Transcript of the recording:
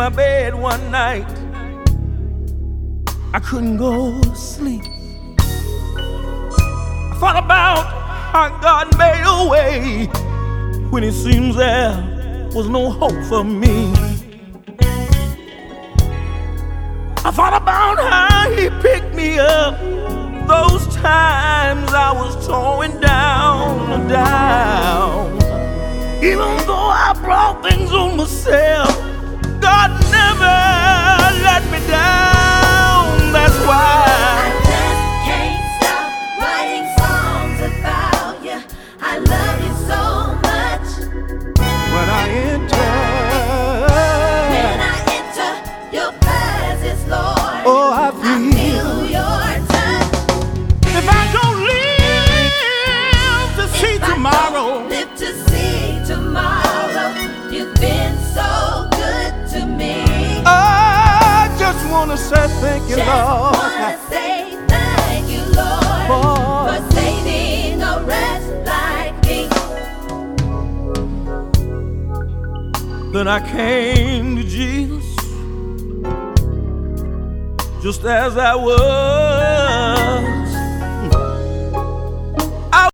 my bed one night, I couldn't go to sleep. I thought about how God made a way when it seems there was no hope for me. I thought about how He picked me up those times I was torn down. Even though I brought things on myself, God never let me down. That's why I just can't stop writing songs about you. I love you so much. when I enter your presence, Lord, oh, I I feel your touch. if I don't live to see tomorrow, Live to see tomorrow. You've been so good to me. I just want to say thank you, Just Lord. wanna say thank you, Lord, for saving a wretch like me. Then I came to Jesus just as I was.